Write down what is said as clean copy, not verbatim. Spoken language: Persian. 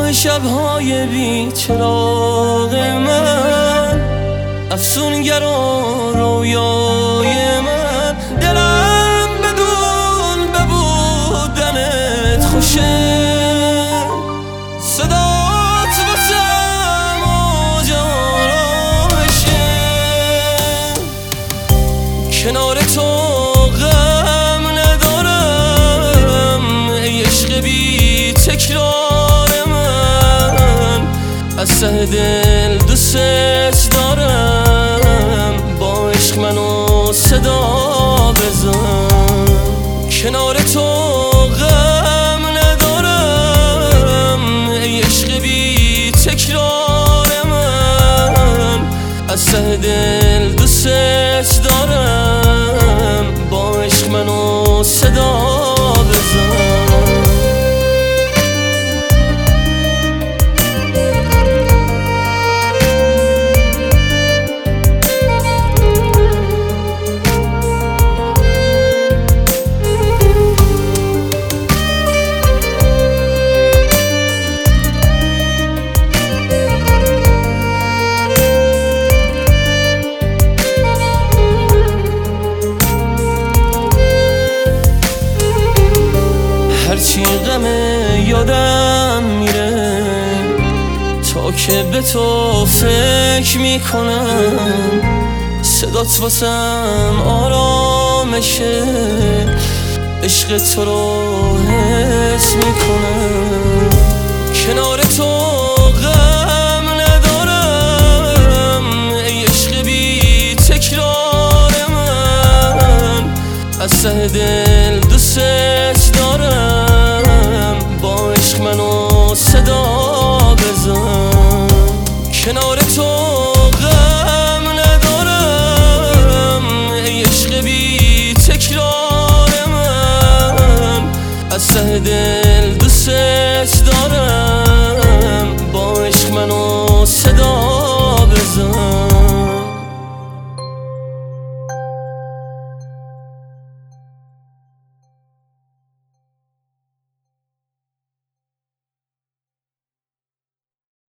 سیاه شب‌های بی چراغ من، افسونگر و رویای من. دلم بدون ببودنت خوشه، صدات واسم موج آرامشه. کنار تو غم ندارم ای عشق بی تکرار من، از ته دل دوست دارم، با عشق منو صدا بزن. کنار تو غم ندارم ای عشق بی تکرار من، از ته دل دوست دارم، با عشق منو صدا بزن. هرچی غم یادم میره تا که به تو فکر میکنم، صدات واسم آرامشه، عشق تو رو حس میکنم. کنار تو غم ندارم ای عشق بی تکرار من، از ته دل